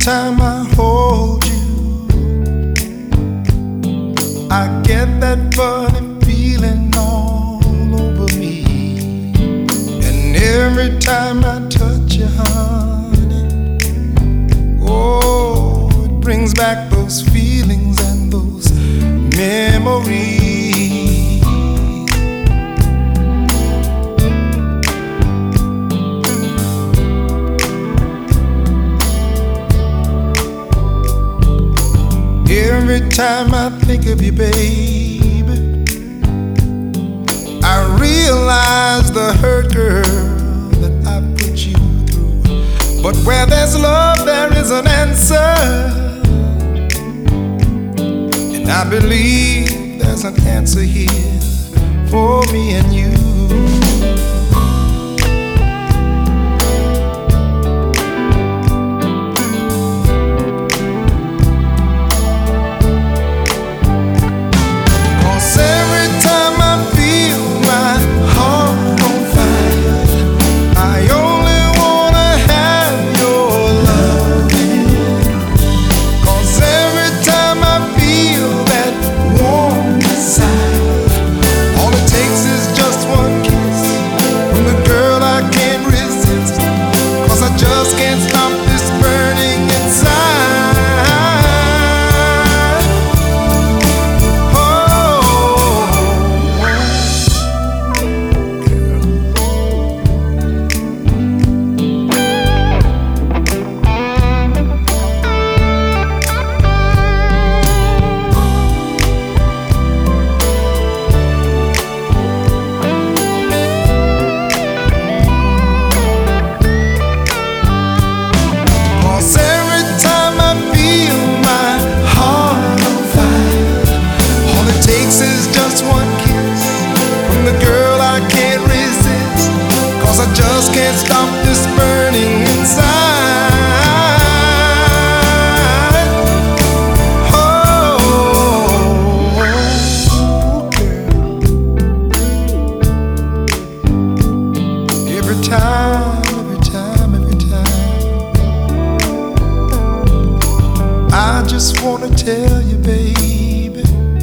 time I hold you, I get that funny feeling all over me. And every time I touch you, honey, oh, it brings back those feelings and those memories. Every time I think of you, baby, I realize the hurt, girl, that I put you through. But where there's love, there is an answer, and I believe there's an answer here for me and you. I just can't stop this burning inside. Oh, girl. Every time, I just wanna tell you, baby,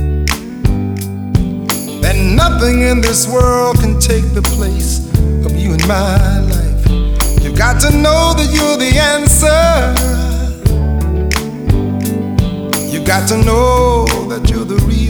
that nothing in this world can take the place of you in my life. You've got to know that you're the answer. You've got to know that you're the reason.